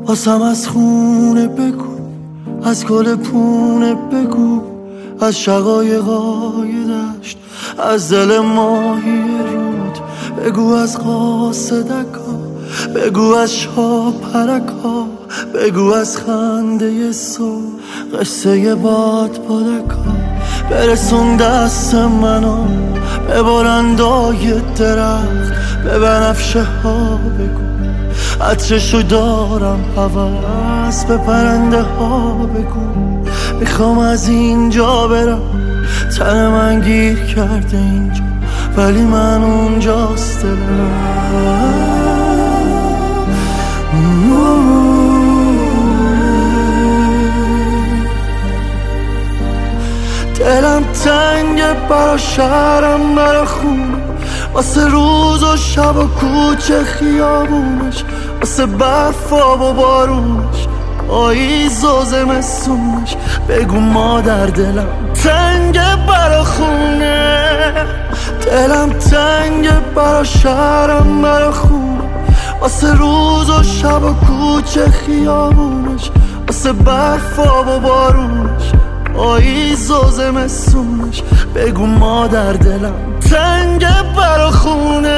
واسم از خونه بگو، از گل پونه بگو، از شقایقای دشت، از دل ماهی رود بگو، از قاصدکا بگو، از شاپرکا بگو، از خنده صبح قصه بادکا. برسون دست منو به بلندای درخت، به بنفشه ها بگو عطرشو دارم هوس، به پرنده ها بگو میخوام از اینجا برم. تن من گیر کرده اینجا ولی من اونجاست دلم تنگه برا شهرم، برا خونه، واسه روز و شب و کوچه خیابونش، واسه برفا و بارونش، آییز و زمستونش. بگو مادر دلم تنگه برا خونه، دلم تنگه برا شهرم، برا خونه، واسه روز و شب و کوچه خیابونش، واسه برفا و بارونش، آییز و زمستونش. بگو مادر دلم تنگه برا خونه.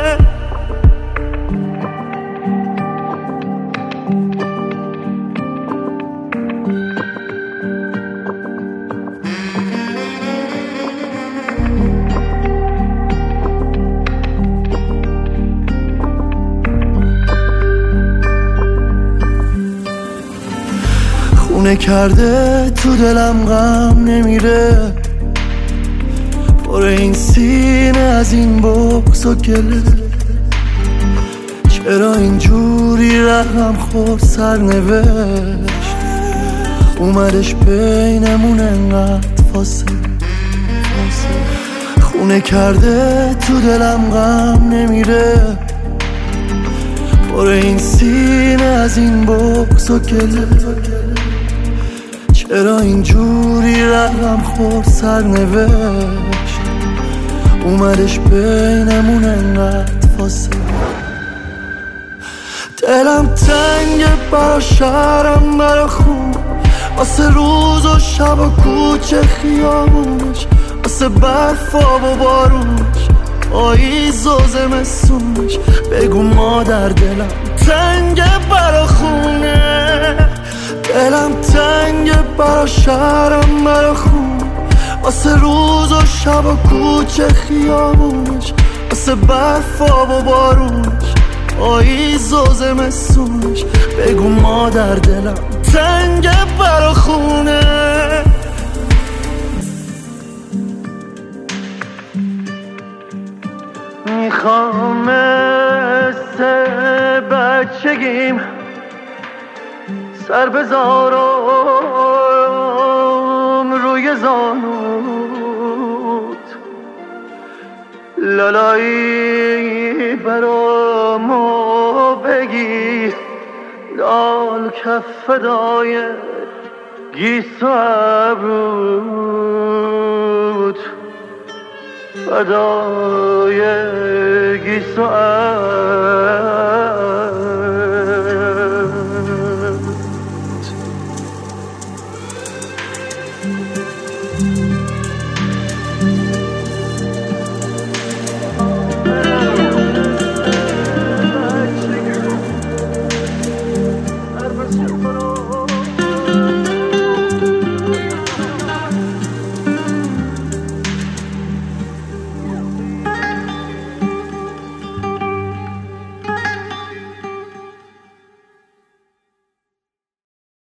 خونه کرده تو دلم غم نمیره، پر این سینه از این بغض و گله. چرا اینجوری رقم خورد سرنوشت، اومدش بینمون انقدر فاصله. خونه کرده تو دلم غم نمیره، پر این سینه از این بغض و گله. چرا اینجوری رقم خورد سرنوشت، اومدش بینمون انقدر فاصله. دلم تنگه برا شهرم، برا خونه، واسه روز و شب و کوچه خیابونش، واسه برفا و بارونش، آییز و زمستونش. بگو مادر دلم تنگه برا خونه، دلم تنگه برا شهرم، برا خونه، واسه روز و شب و کوچه خیابونش، واسه برفا و بارونش، آییز و زمستونش. بگو مادر دلم تنگه برا خونه. میخوام مثل بچگیم سر بذارم روی زانوت، لالایی برامو بگی، لال کف فدای گیس و ابروت، فدای گیس و ابروت.